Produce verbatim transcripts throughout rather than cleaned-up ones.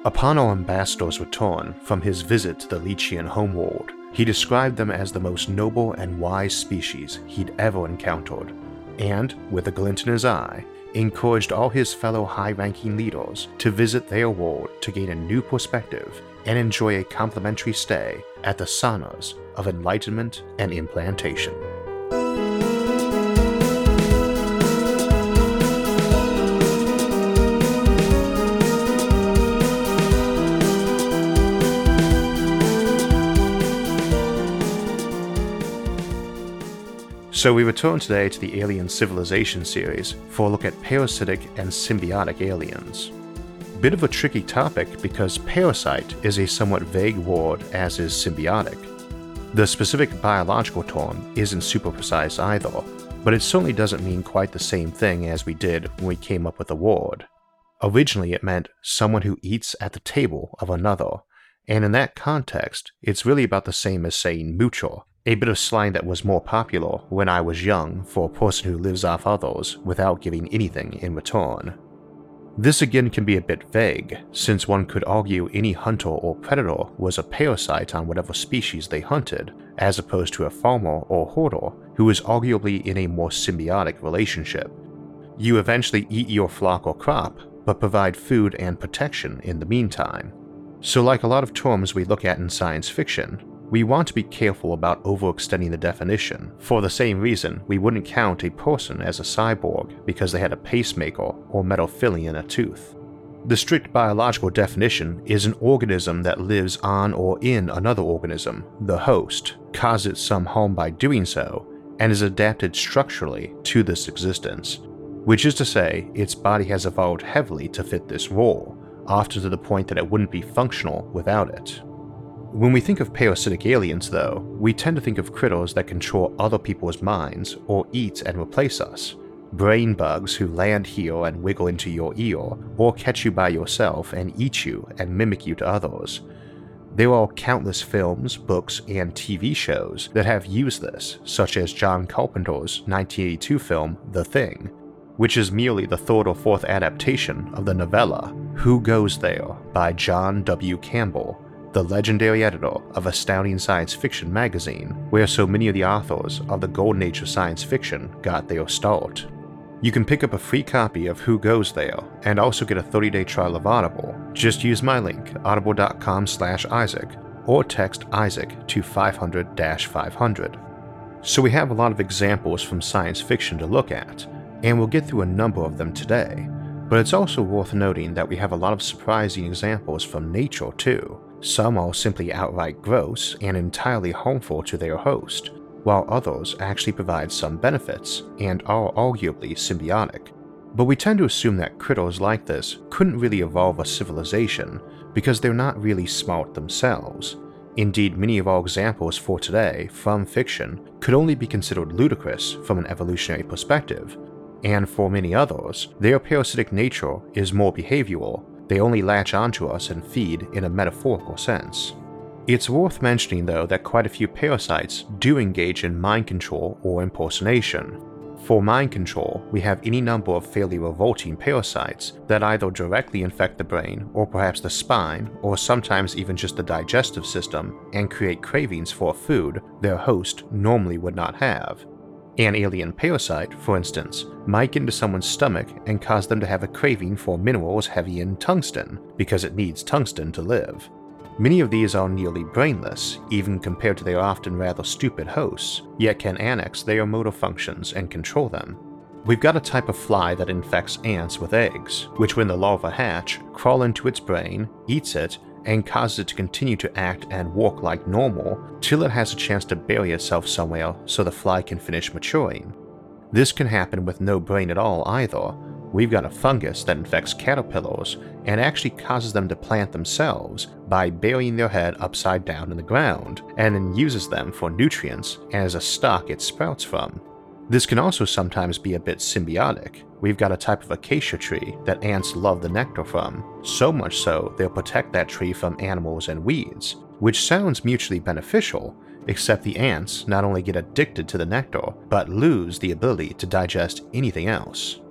Upon our ambassador's return from his visit to the Leachian homeworld, he described them as the most noble and wise species he'd ever encountered, and, with a glint in his eye, encouraged all his fellow high-ranking leaders to visit their world to gain a new perspective and enjoy a complimentary stay at the saunas of enlightenment and implantation. So we return today to the Alien Civilization series for a look at parasitic and symbiotic aliens. Bit of a tricky topic because parasite is a somewhat vague word, as is symbiotic. The specific biological term isn't super precise either, but it certainly doesn't mean quite the same thing as we did when we came up with the word. Originally it meant someone who eats at the table of another, and in that context it's really about the same as saying moocher, a bit of slang that was more popular when I was young for a person who lives off others without giving anything in return. This again can be a bit vague, since one could argue any hunter or predator was a parasite on whatever species they hunted, as opposed to a farmer or hoarder who was arguably in a more symbiotic relationship. You eventually eat your flock or crop, but provide food and protection in the meantime. So like a lot of terms we look at in science fiction, we want to be careful about overextending the definition, for the same reason we wouldn't count a person as a cyborg because they had a pacemaker or metal filling in a tooth. The strict biological definition is an organism that lives on or in another organism, the host, causes some harm by doing so, and is adapted structurally to this existence, which is to say its body has evolved heavily to fit this role, often to the point that it wouldn't be functional without it. When we think of parasitic aliens, though, we tend to think of critters that control other people's minds or eat and replace us. Brain bugs who land here and wiggle into your ear, or catch you by yourself and eat you and mimic you to others. There are countless films, books, and T V shows that have used this, such as John Carpenter's nineteen eighty-two film The Thing, which is merely the third or fourth adaptation of the novella Who Goes There by John W. Campbell, the legendary editor of Astounding Science Fiction magazine, where so many of the authors of the golden age of science fiction got their start. You can pick up a free copy of Who Goes There, and also get a thirty day trial of Audible. Just use my link, audible dot com slash Isaac, or text Isaac to five hundred dash five hundred. So we have a lot of examples from science fiction to look at, and we'll get through a number of them today, but it's also worth noting that we have a lot of surprising examples from nature too. Some are simply outright gross and entirely harmful to their host, while others actually provide some benefits and are arguably symbiotic. But we tend to assume that critters like this couldn't really evolve a civilization because they're not really smart themselves. Indeed, many of our examples for today from fiction could only be considered ludicrous from an evolutionary perspective, and for many others, their parasitic nature is more behavioral. They only latch onto us and feed in a metaphorical sense. It's worth mentioning though that quite a few parasites do engage in mind control or impersonation. For mind control, we have any number of fairly revolting parasites that either directly infect the brain or perhaps the spine, or sometimes even just the digestive system, and create cravings for food their host normally would not have. An alien parasite, for instance, might get into someone's stomach and cause them to have a craving for minerals heavy in tungsten, because it needs tungsten to live. Many of these are nearly brainless, even compared to their often rather stupid hosts, yet can annex their motor functions and control them. We've got a type of fly that infects ants with eggs, which when the larvae hatch, crawl into its brain, eats it, and causes it to continue to act and walk like normal till it has a chance to bury itself somewhere so the fly can finish maturing. This can happen with no brain at all either. We've got a fungus that infects caterpillars and actually causes them to plant themselves by burying their head upside down in the ground, and then uses them for nutrients and as a stock it sprouts from. This can also sometimes be a bit symbiotic. We've got a type of acacia tree that ants love the nectar from, so much so they'll protect that tree from animals and weeds, which sounds mutually beneficial, except the ants not only get addicted to the nectar, but lose the ability to digest anything else.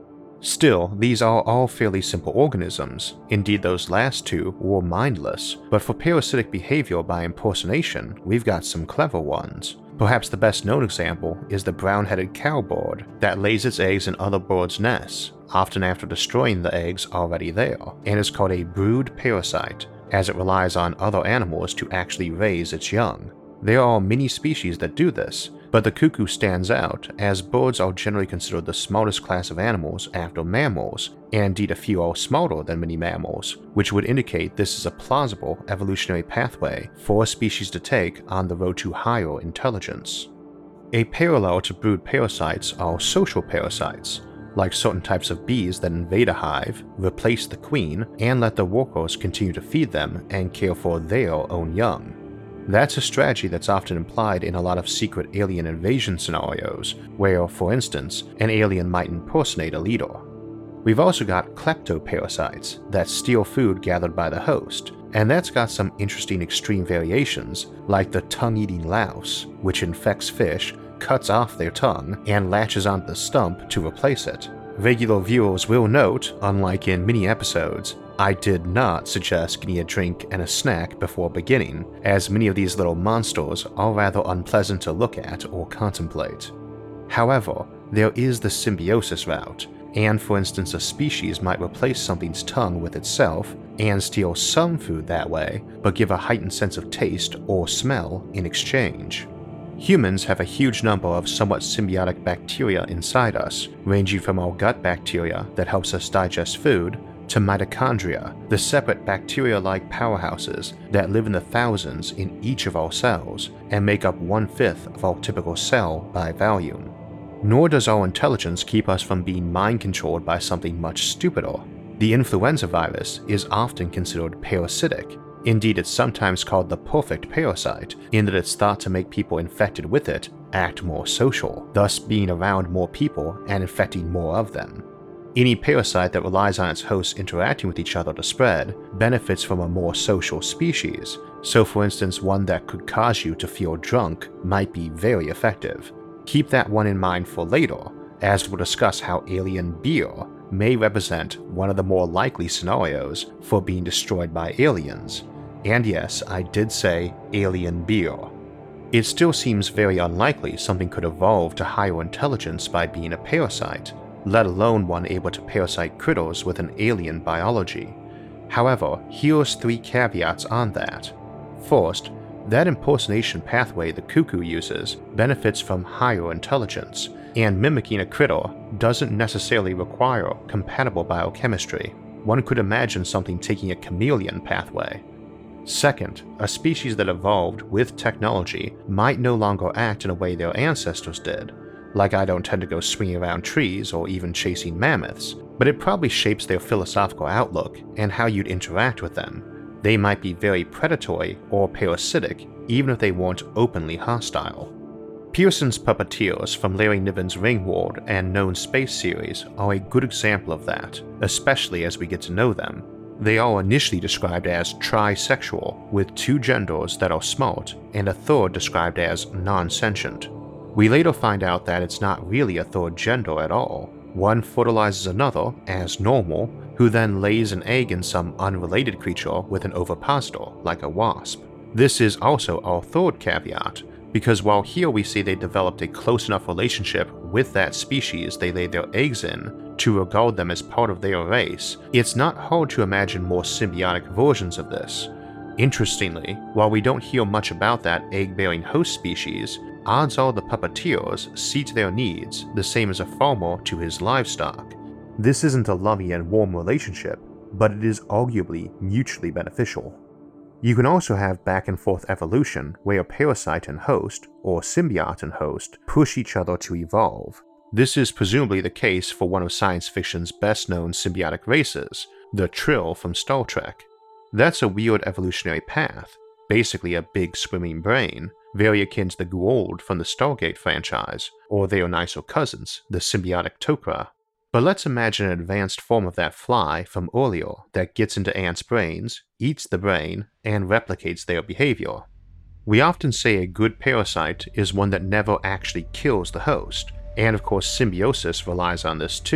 Still, these are all fairly simple organisms. Indeed, those last two were mindless, but for parasitic behavior by impersonation, we've got some clever ones. Perhaps the best known example is the brown-headed cowbird that lays its eggs in other birds' nests, often after destroying the eggs already there, and is called a brood parasite, as it relies on other animals to actually raise its young. There are many species that do this, but the cuckoo stands out as birds are generally considered the smartest class of animals after mammals, and indeed a few are smarter than many mammals, which would indicate this is a plausible evolutionary pathway for a species to take on the road to higher intelligence. A parallel to brood parasites are social parasites, like certain types of bees that invade a hive, replace the queen, and let the workers continue to feed them and care for their own young. That's a strategy that's often implied in a lot of secret alien invasion scenarios, where, for instance, an alien might impersonate a leader. We've also got kleptoparasites that steal food gathered by the host, and that's got some interesting extreme variations, like the tongue-eating louse, which infects fish, cuts off their tongue, and latches onto the stump to replace it. Regular viewers will note, unlike in many episodes, I did not suggest getting a drink and a snack before beginning, as many of these little monsters are rather unpleasant to look at or contemplate. However, there is the symbiosis route, and for instance a species might replace something's tongue with itself and steal some food that way, but give a heightened sense of taste or smell in exchange. Humans have a huge number of somewhat symbiotic bacteria inside us, ranging from our gut bacteria that helps us digest food, to mitochondria, the separate bacteria-like powerhouses that live in the thousands in each of our cells and make up one-fifth of our typical cell by volume. Nor does our intelligence keep us from being mind-controlled by something much stupider. The influenza virus is often considered parasitic. Indeed, it's sometimes called the perfect parasite, in that it's thought to make people infected with it act more social, thus being around more people and infecting more of them. Any parasite that relies on its hosts interacting with each other to spread benefits from a more social species, so for instance one that could cause you to feel drunk might be very effective. Keep that one in mind for later, as we'll discuss how alien beer may represent one of the more likely scenarios for being destroyed by aliens. And yes, I did say alien beer. It still seems very unlikely something could evolve to higher intelligence by being a parasite, let alone one able to parasite critters with an alien biology. However, here's three caveats on that. First, that impersonation pathway the cuckoo uses benefits from higher intelligence, and mimicking a critter doesn't necessarily require compatible biochemistry. One could imagine something taking a chameleon pathway. Second, a species that evolved with technology might no longer act in a way their ancestors did. Like I don't tend to go swinging around trees or even chasing mammoths, but it probably shapes their philosophical outlook and how you'd interact with them. They might be very predatory or parasitic, even if they weren't openly hostile. Pearson's puppeteers from Larry Niven's Ringworld and Known Space series are a good example of that, especially as we get to know them. They are initially described as trisexual, with two genders that are smart, and a third described as non-sentient. We later find out that it's not really a third gender at all. One fertilizes another, as normal, who then lays an egg in some unrelated creature with an ovipositor, like a wasp. This is also our third caveat, because while here we see they developed a close enough relationship with that species they laid their eggs in to regard them as part of their race, it's not hard to imagine more symbiotic versions of this. Interestingly, while we don't hear much about that egg-bearing host species, odds are the puppeteers see to their needs the same as a farmer to his livestock. This isn't a loving and warm relationship, but it is arguably mutually beneficial. You can also have back and forth evolution where a parasite and host, or symbiote and host, push each other to evolve. This is presumably the case for one of science fiction's best known symbiotic races, the Trill from Star Trek. That's a weird evolutionary path, basically a big swimming brain, very akin to the Goa'uld from the Stargate franchise, or their nicer cousins, the symbiotic Tok'ra. But let's imagine an advanced form of that fly from earlier that gets into ants' brains, eats the brain, and replicates their behavior. We often say a good parasite is one that never actually kills the host, and of course symbiosis relies on this too.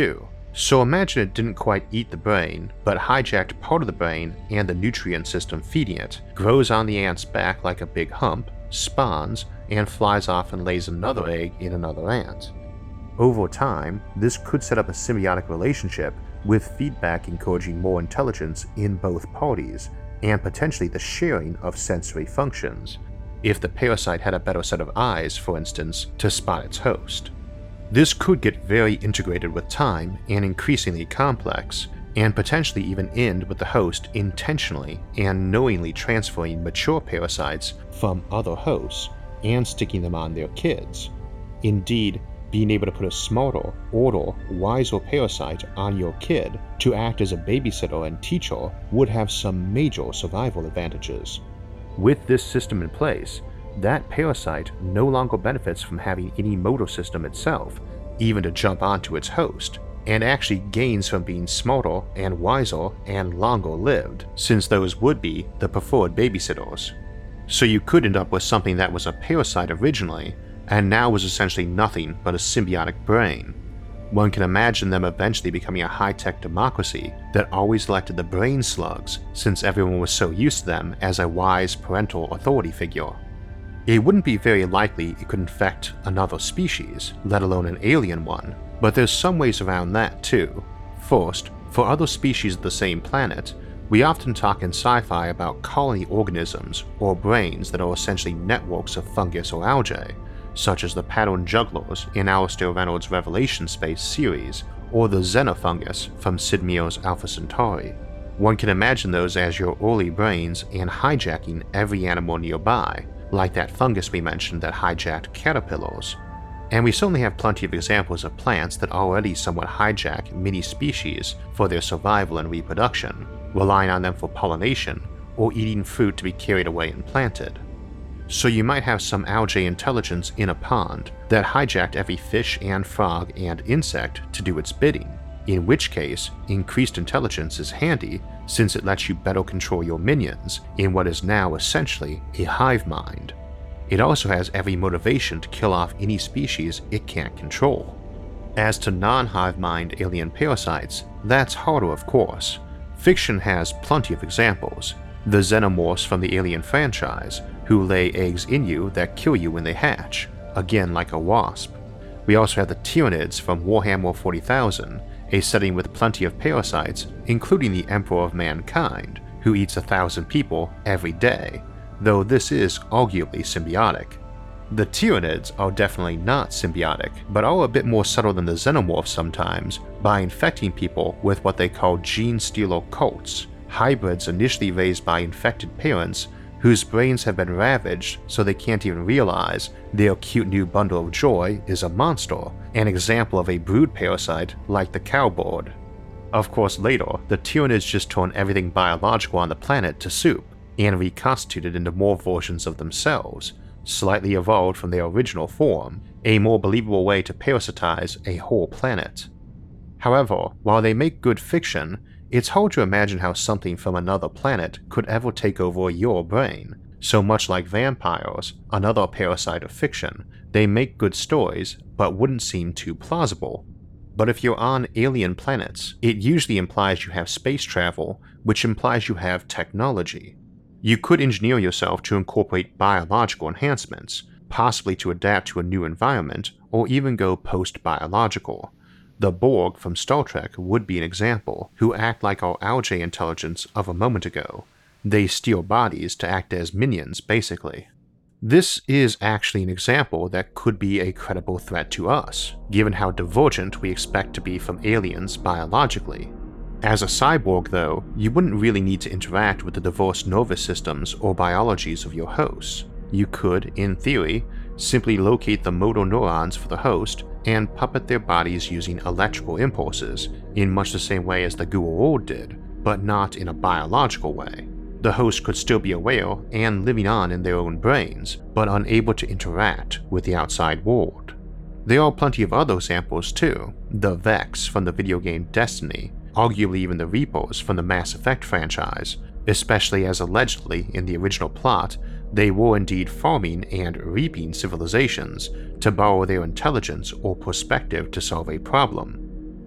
So imagine it didn't quite eat the brain, but hijacked part of the brain and the nutrient system feeding it, grows on the ant's back like a big hump, spawns, and flies off and lays another egg in another ant. Over time, this could set up a symbiotic relationship with feedback encouraging more intelligence in both parties, and potentially the sharing of sensory functions, if the parasite had a better set of eyes, for instance, to spot its host. This could get very integrated with time and increasingly complex, and potentially even end with the host intentionally and knowingly transferring mature parasites from other hosts and sticking them on their kids. Indeed, being able to put a smarter, older, wiser parasite on your kid to act as a babysitter and teacher would have some major survival advantages. With this system in place, that parasite no longer benefits from having any motor system itself, even to jump onto its host, and actually gains from being smarter and wiser and longer lived, since those would be the preferred babysitters. So you could end up with something that was a parasite originally, and now was essentially nothing but a symbiotic brain. One can imagine them eventually becoming a high-tech democracy that always elected the brain slugs, since everyone was so used to them as a wise parental authority figure. It wouldn't be very likely it could infect another species, let alone an alien one, but there's some ways around that too. First, for other species of the same planet, we often talk in sci-fi about colony organisms or brains that are essentially networks of fungus or algae, such as the pattern jugglers in Alastair Reynolds' Revelation Space series, or the xenofungus from Sid Meier's Alpha Centauri. One can imagine those as your early brains and hijacking every animal nearby, like that fungus we mentioned that hijacked caterpillars. And we certainly have plenty of examples of plants that already somewhat hijack mini-species for their survival and reproduction, relying on them for pollination or eating fruit to be carried away and planted. So you might have some algae intelligence in a pond that hijacked every fish and frog and insect to do its bidding, in which case increased intelligence is handy since it lets you better control your minions in what is now essentially a hive mind. It also has every motivation to kill off any species it can't control. As to non-hive mind alien parasites, that's harder of course. Fiction has plenty of examples. The xenomorphs from the Alien franchise, who lay eggs in you that kill you when they hatch, again like a wasp. We also have the Tyranids from Warhammer forty thousand, a setting with plenty of parasites, including the Emperor of Mankind, who eats a thousand people every day, though this is arguably symbiotic. The Tyranids are definitely not symbiotic, but are a bit more subtle than the xenomorphs sometimes by infecting people with what they call gene stealer cults, hybrids initially raised by infected parents whose brains have been ravaged so they can't even realize their cute new bundle of joy is a monster, an example of a brood parasite like the cowbird. Of course, later, the Tyranids just turn everything biological on the planet to soup and reconstitute it into more versions of themselves, slightly evolved from their original form, a more believable way to parasitize a whole planet. However, while they make good fiction, it's hard to imagine how something from another planet could ever take over your brain. So much like vampires, another parasite of fiction, they make good stories, but wouldn't seem too plausible. But if you're on alien planets, it usually implies you have space travel, which implies you have technology. You could engineer yourself to incorporate biological enhancements, possibly to adapt to a new environment, or even go post-biological. The Borg from Star Trek would be an example, who act like our algae intelligence of a moment ago. They steal bodies to act as minions, basically. This is actually an example that could be a credible threat to us, given how divergent we expect to be from aliens biologically. As a cyborg, though, you wouldn't really need to interact with the diverse nervous systems or biologies of your hosts. You could, in theory, simply locate the motor neurons for the host and puppet their bodies using electrical impulses, in much the same way as the Goa'uld did, but not in a biological way. The host could still be aware and living on in their own brains, but unable to interact with the outside world. There are plenty of other examples too. The Vex from the video game Destiny, arguably even the Reapers from the Mass Effect franchise, especially as allegedly in the original plot, they were indeed farming and reaping civilizations to borrow their intelligence or perspective to solve a problem.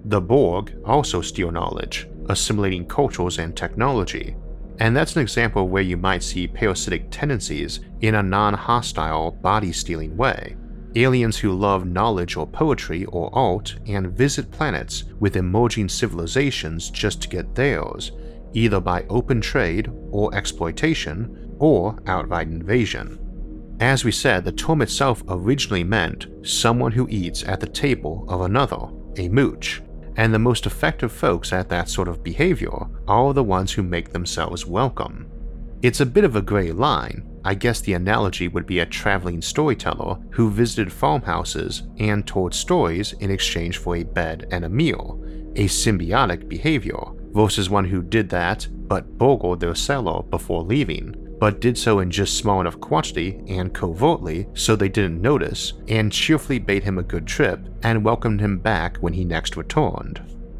The Borg also steal knowledge, assimilating cultures and technology, and that's an example where you might see parasitic tendencies in a non-hostile, body-stealing way. Aliens who love knowledge or poetry or art and visit planets with emerging civilizations just to get theirs, either by open trade or exploitation or outright invasion. As we said, the term itself originally meant someone who eats at the table of another, a mooch, and the most effective folks at that sort of behavior are the ones who make themselves welcome. It's a bit of a gray line. I guess the analogy would be a traveling storyteller who visited farmhouses and told stories in exchange for a bed and a meal, a symbiotic behavior, versus one who did that but burgled their cellar before leaving, but did so in just small enough quantity and covertly so they didn't notice, and cheerfully bade him a good trip and welcomed him back when he next returned.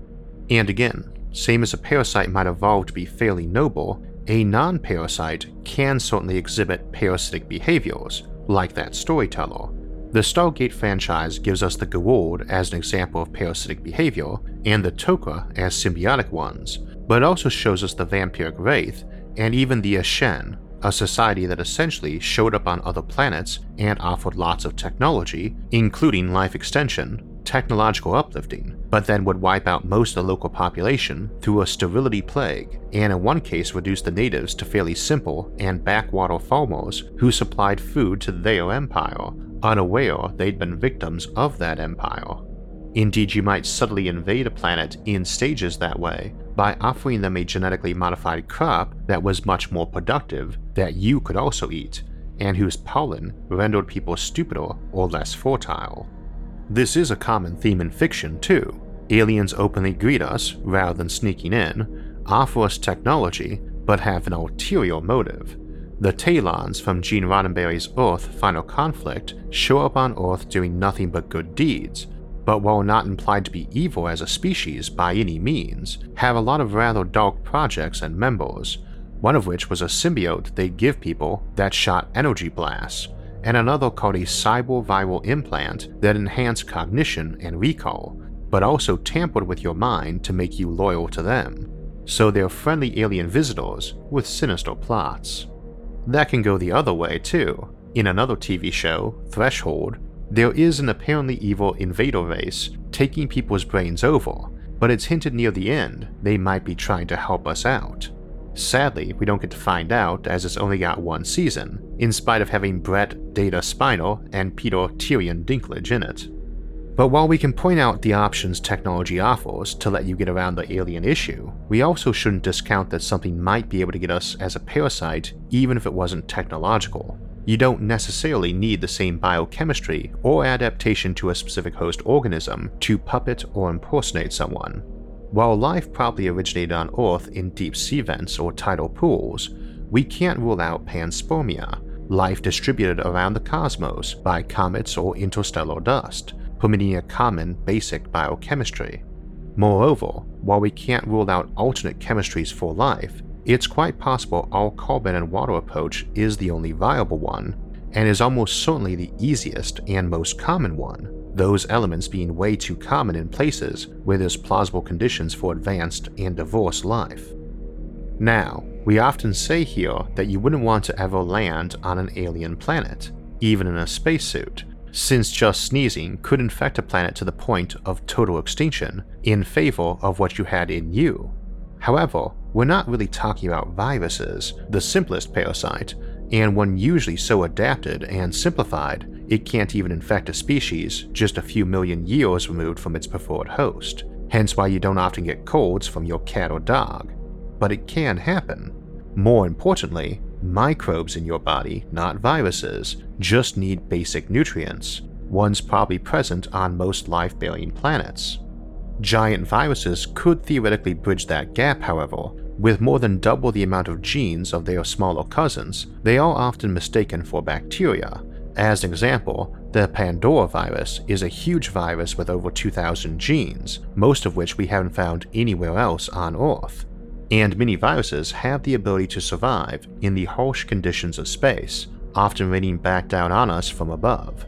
And again, same as a parasite might evolve to be fairly noble, a non-parasite can certainly exhibit parasitic behaviors, like that storyteller. The Stargate franchise gives us the Goa'uld as an example of parasitic behavior, and the Tok'ra as symbiotic ones, but it also shows us the vampiric wraith, and even the Ashen, a society that essentially showed up on other planets and offered lots of technology, including life extension, technological uplifting, but then would wipe out most of the local population through a sterility plague, and in one case reduce the natives to fairly simple and backwater farmers who supplied food to their empire, unaware they'd been victims of that empire. Indeed, you might subtly invade a planet in stages that way by offering them a genetically modified crop that was much more productive that you could also eat, and whose pollen rendered people stupider or less fertile. This is a common theme in fiction too. Aliens openly greet us rather than sneaking in, offer us technology, but have an ulterior motive. The Talons from Gene Roddenberry's Earth Final Conflict show up on Earth doing nothing but good deeds, but while not implied to be evil as a species by any means, have a lot of rather dark projects and members, one of which was a symbiote they'd give people that shot energy blasts, and another called a cyber-viral implant that enhanced cognition and recall, but also tampered with your mind to make you loyal to them. So they're friendly alien visitors with sinister plots. That can go the other way too. In another T V show, Threshold, there is an apparently evil invader race taking people's brains over, but it's hinted near the end they might be trying to help us out. Sadly, we don't get to find out as it's only got one season, in spite of having Brett Data Spiner and Peter Tyrion Dinklage in it. But while we can point out the options technology offers to let you get around the alien issue, we also shouldn't discount that something might be able to get us as a parasite even if it wasn't technological. You don't necessarily need the same biochemistry or adaptation to a specific host organism to puppet or impersonate someone. While life probably originated on Earth in deep sea vents or tidal pools, we can't rule out panspermia, life distributed around the cosmos by comets or interstellar dust, permitting a common, basic biochemistry. Moreover, while we can't rule out alternate chemistries for life, it's quite possible our carbon and water approach is the only viable one, and is almost certainly the easiest and most common one, those elements being way too common in places where there's plausible conditions for advanced and diverse life. Now, we often say here that you wouldn't want to ever land on an alien planet, even in a spacesuit, since just sneezing could infect a planet to the point of total extinction in favor of what you had in you. However, we're not really talking about viruses, the simplest parasite, and one usually so adapted and simplified it can't even infect a species just a few million years removed from its preferred host, hence why you don't often get colds from your cat or dog. But it can happen. More importantly, microbes in your body, not viruses, just need basic nutrients, ones probably present on most life-bearing planets. Giant viruses could theoretically bridge that gap, however. With more than double the amount of genes of their smaller cousins, they are often mistaken for bacteria. As an example, the Pandora virus is a huge virus with over two thousand genes, most of which we haven't found anywhere else on Earth. And many viruses have the ability to survive in the harsh conditions of space, often raining back down on us from above.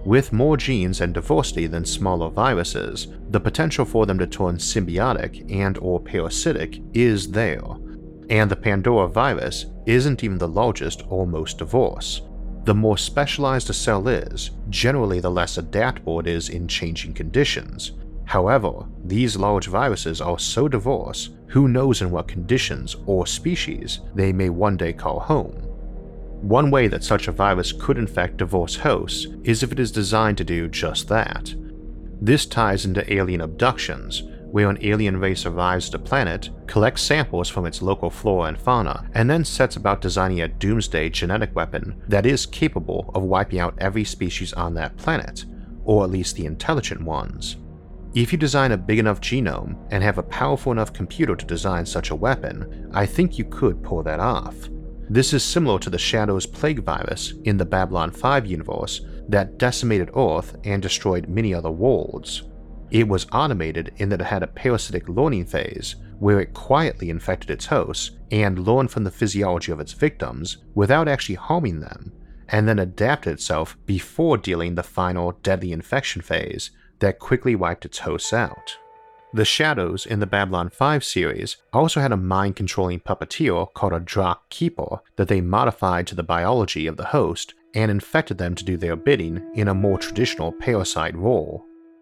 With more genes and diversity than smaller viruses, the potential for them to turn symbiotic and or parasitic is there. And the Pandora virus isn't even the largest or most diverse. The more specialized a cell is, generally the less adaptable it is in changing conditions. However, these large viruses are so diverse, who knows in what conditions or species they may one day call home. One way that such a virus could infect diverse hosts is if it is designed to do just that. This ties into alien abductions, where an alien race arrives at a planet, collects samples from its local flora and fauna, and then sets about designing a doomsday genetic weapon that is capable of wiping out every species on that planet, or at least the intelligent ones. If you design a big enough genome and have a powerful enough computer to design such a weapon, I think you could pull that off. This is similar to the Shadow's plague virus in the Babylon five universe that decimated Earth and destroyed many other worlds. It was automated in that it had a parasitic learning phase where it quietly infected its hosts and learned from the physiology of its victims without actually harming them, and then adapted itself before dealing the final deadly infection phase that quickly wiped its hosts out. The Shadows in the Babylon five series also had a mind-controlling puppeteer called a Drakh Keeper that they modified to the biology of the host and infected them to do their bidding in a more traditional parasite role.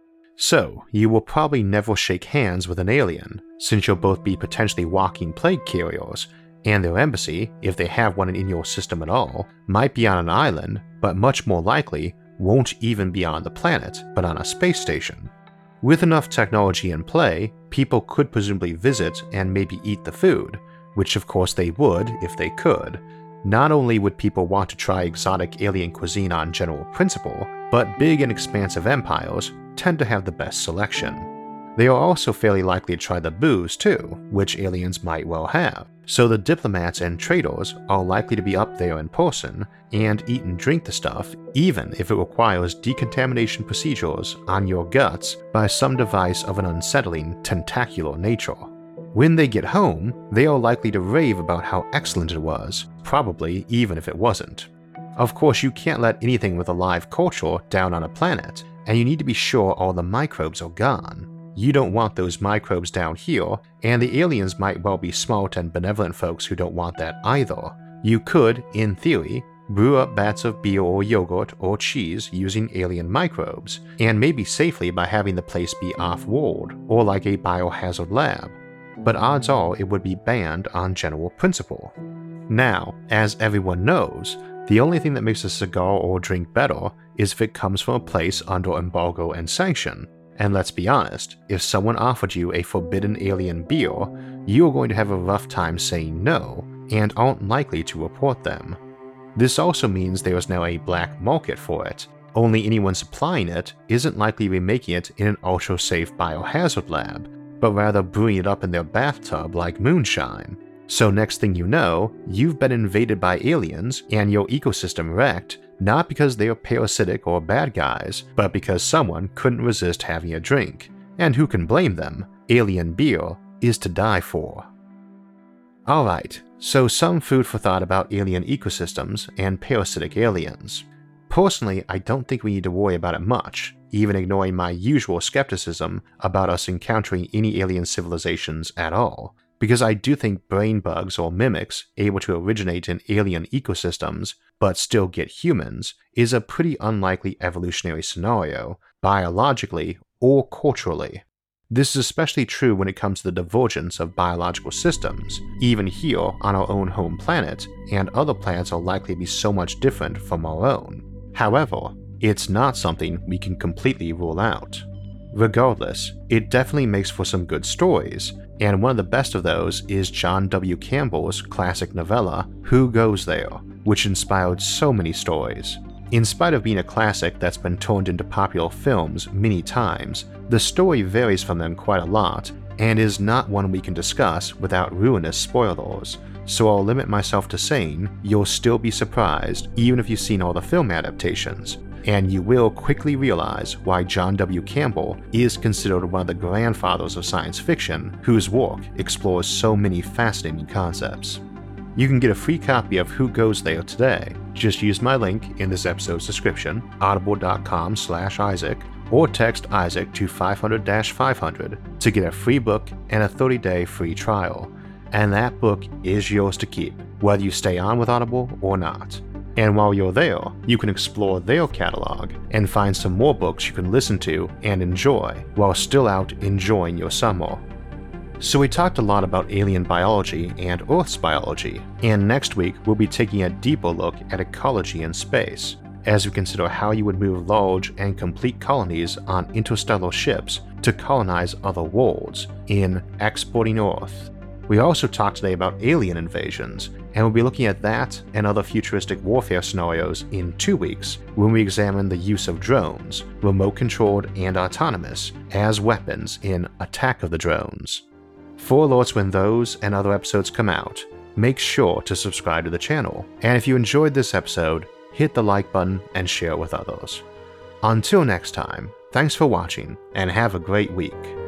So, you will probably never shake hands with an alien, since you'll both be potentially walking plague carriers, and their embassy, if they have one in your system at all, might be on an island, but much more likely won't even be on the planet, but on a space station. With enough technology in play, people could presumably visit and maybe eat the food, which of course they would if they could. Not only would people want to try exotic alien cuisine on general principle, but big and expansive empires tend to have the best selection. They are also fairly likely to try the booze too, which aliens might well have, so the diplomats and traders are likely to be up there in person and eat and drink the stuff even if it requires decontamination procedures on your guts by some device of an unsettling tentacular nature. When they get home, they are likely to rave about how excellent it was, probably even if it wasn't. Of course, you can't let anything with a live culture down on a planet, and you need to be sure all the microbes are gone. You don't want those microbes down here, and the aliens might well be smart and benevolent folks who don't want that either. You could, in theory, brew up bats of beer or yogurt or cheese using alien microbes, and maybe safely by having the place be off-world or like a biohazard lab, but odds are it would be banned on general principle. Now, as everyone knows, the only thing that makes a cigar or drink better is if it comes from a place under embargo and sanction. And let's be honest, if someone offered you a forbidden alien beer, you are going to have a rough time saying no, and aren't likely to report them. This also means there is now a black market for it, only anyone supplying it isn't likely to be making it in an ultra-safe biohazard lab, but rather brewing it up in their bathtub like moonshine. So next thing you know, you've been invaded by aliens and your ecosystem wrecked, not because they are parasitic or bad guys, but because someone couldn't resist having a drink. And who can blame them? Alien beer is to die for. Alright, so some food for thought about alien ecosystems and parasitic aliens. Personally, I don't think we need to worry about it much, even ignoring my usual skepticism about us encountering any alien civilizations at all, because I do think brain bugs or mimics able to originate in alien ecosystems but still get humans is a pretty unlikely evolutionary scenario, biologically or culturally. This is especially true when it comes to the divergence of biological systems, even here on our own home planet, and other planets are likely to be so much different from our own. However, it's not something we can completely rule out. Regardless, it definitely makes for some good stories, and one of the best of those is John W. Campbell's classic novella, Who Goes There?, which inspired so many stories. In spite of being a classic that's been turned into popular films many times, the story varies from them quite a lot, and is not one we can discuss without ruinous spoilers, so I'll limit myself to saying you'll still be surprised even if you've seen all the film adaptations, and you will quickly realize why John W. Campbell is considered one of the grandfathers of science fiction, whose work explores so many fascinating concepts. You can get a free copy of Who Goes There today Just use my link in this episode's description, audible.com slash Isaac, or text Isaac to five hundred five hundred to get a free book and a thirty day free trial. And that book is yours to keep, whether you stay on with Audible or not. And while you're there, you can explore their catalog and find some more books you can listen to and enjoy while still out enjoying your summer. So we talked a lot about alien biology and Earth's biology, and next week we'll be taking a deeper look at ecology in space, as we consider how you would move large and complete colonies on interstellar ships to colonize other worlds in Exporting Earth. We also talked today about alien invasions, and we'll be looking at that and other futuristic warfare scenarios in two weeks when we examine the use of drones, remote-controlled and autonomous, as weapons in Attack of the Drones. For alerts when those and other episodes come out, make sure to subscribe to the channel, and if you enjoyed this episode, hit the like button and share it with others. Until next time, thanks for watching, and have a great week.